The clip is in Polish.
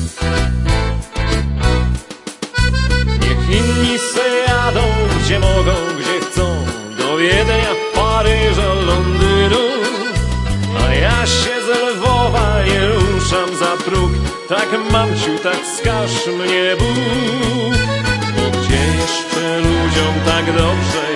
Niech inni se jadą, gdzie mogą, gdzie chcą, do Wiednia, Paryża, Londynu, a ja się z Lwowa nie ruszam za próg. Tak, mamciu, tak wskaż mnie Bóg. Bo gdzie jeszcze ludziom tak dobrze